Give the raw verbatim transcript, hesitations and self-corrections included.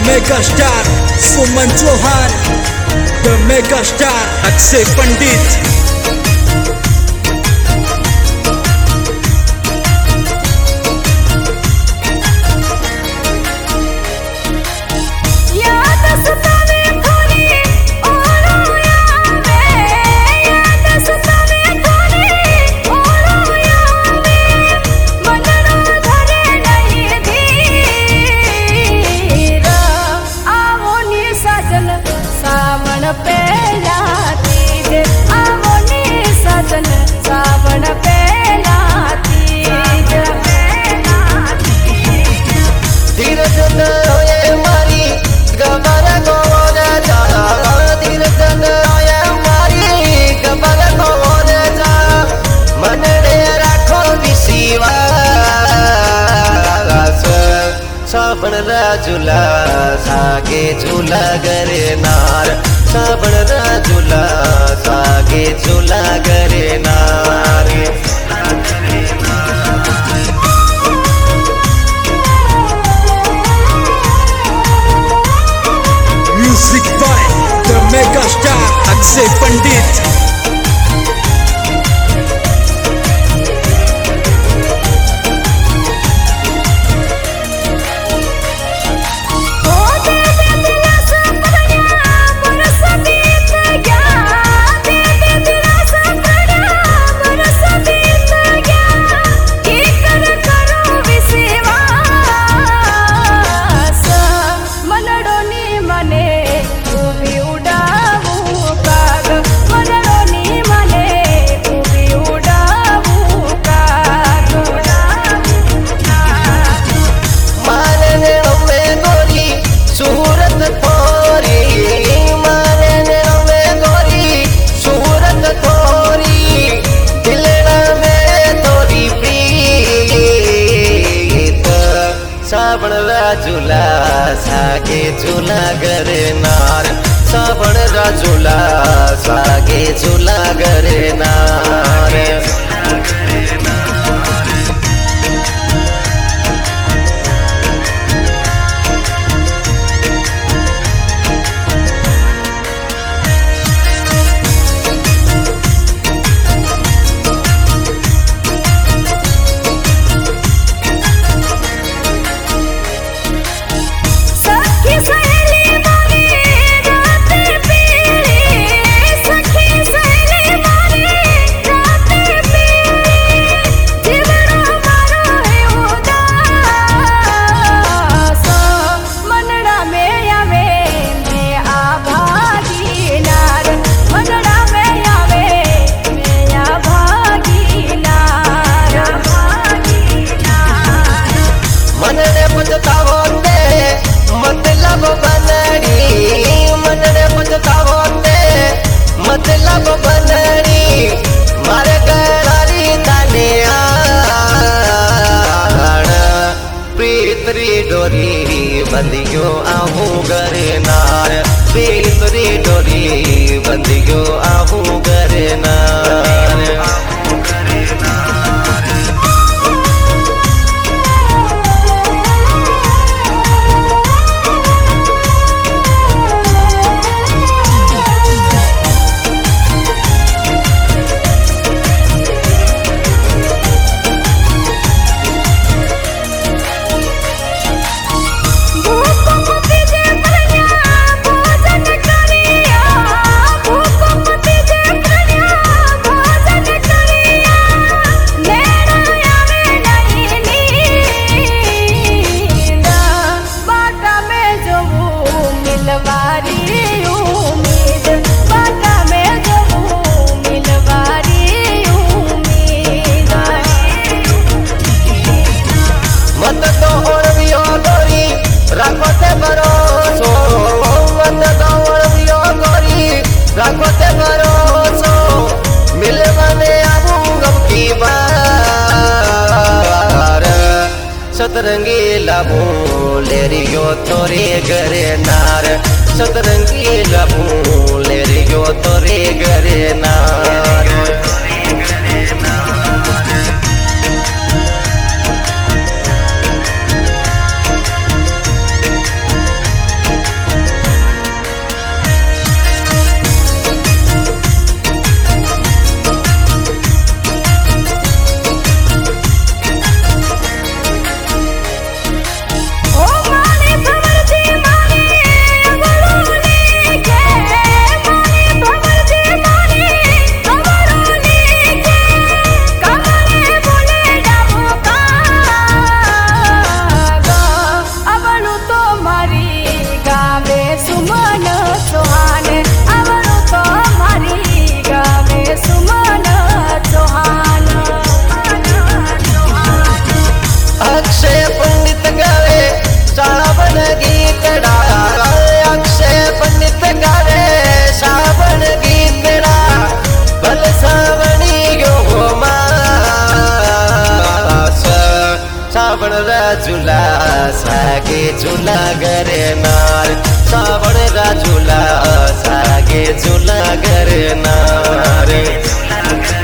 mega star Suman Chauhan, the mega star Akshay Pandit. साबण राजुला सागे झूला करे नार, साबण राजुला सागे झूला करे नार। Music by the mega star Akshay Pandit. साबण राजुला सागे झूला करे नार, साबण राजुला सागे झूला करे नार। मतलब बनड़ी मारे गलारी ताने आण, प्रीतरी डोरी बंदियो आहू करे नार, प्रीतरी डोरी बंदियो आहू करे नार। राखोते भरोसो मिलवाने आऊंगा की बार, सतरंगी लाभू ले रियो तोरे घरे नार, सतरंगी लाभू ले रियो तोरे घरे नार। राजूला सागे झुला गरनार सावण राजूला सागे झुला गरनार